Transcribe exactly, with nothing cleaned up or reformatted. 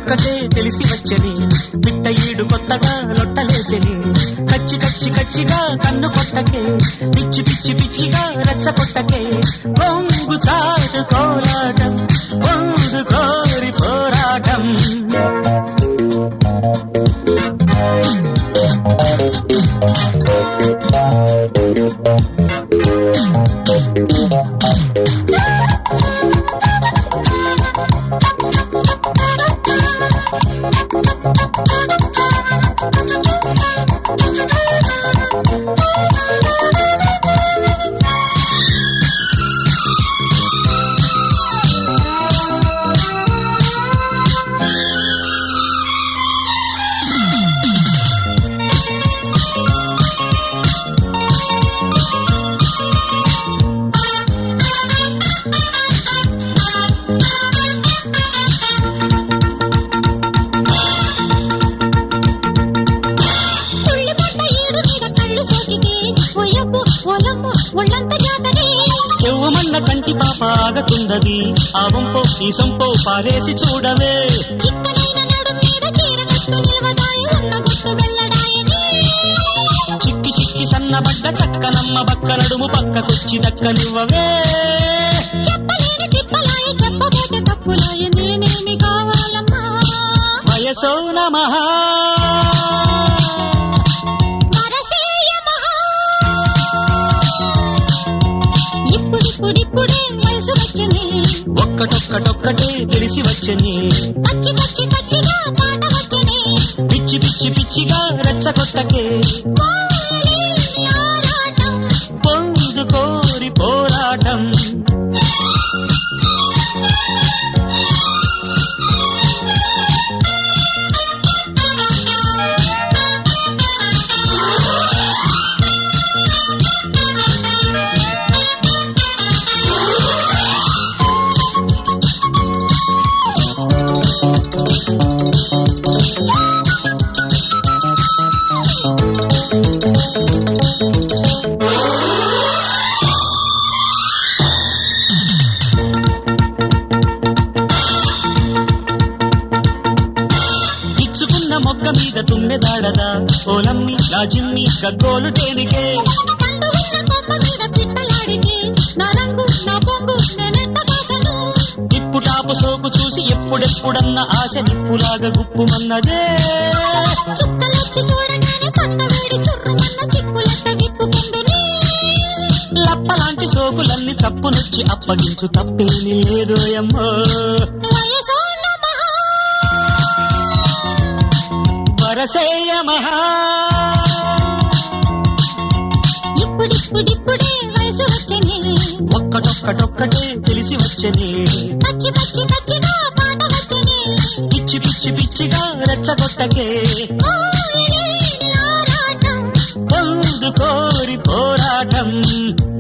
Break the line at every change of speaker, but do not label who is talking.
ఒక్కటొక్కటే తెలిసి వచ్చని పిట్ట ఈడు కొత్తగా లొట్టలేసని కచ్చి కచ్చి కచ్చిగా కన్ను కొట్టకే పిచ్చి పిచ్చి పిచ్చిగా రెచ్చ కొట్టకే పొంగు చాటు కోలాటం పొంగు కోరి పోరాటం చెవుమన్న కంటి పాప ఆగకుండది ఆ వంపో ఈ సొంపో పారేసి చూడవే చిక్కి చిక్కి సన్నబడ్డ చక్కనమ్మ బక్క నడుము పక్కకొచ్చి దక్కనివ్వవే వయసో నమః
ఇప్పుడిప్పుడే వయసు వచ్చని
ఒక్కటొక్కటొక్కటే తెలిసి వచ్చని
పచ్చి పచ్చి పచ్చిగా పాట వచ్చని
పిచ్చి పిచ్చి పిచ్చిగా రెచ్చగొట్టకే పొంగు కోరి పోరాటం మొక్క మీద తుమ్మెదాడదా ఓలమ్మి రాజిమ్మి గగ్గోలు తేనికే ఇప్పుటాపు సోకు చూసి ఎప్పుడెప్పుడన్న ఆశ నిప్పులాగా గుప్పుమన్నదే లప్పలాంటి సోకులన్నీ చప్పునొచ్చి అప్పగించు తప్పేమీ లేదోయమ్మో వరసేయ మహా
ఇప్పుడిప్పుడిప్పుడే వయసు వచ్చని
ఒక్కటొక్కటొక్కటే తెలిసి వచ్చని
పచ్చి పచ్చి పచ్చిగా పాట వచ్చని
పిచ్చి పిచ్చి పిచ్చిగా రెచ్చగొట్టకే
పొంగు
కోరి పోరాటం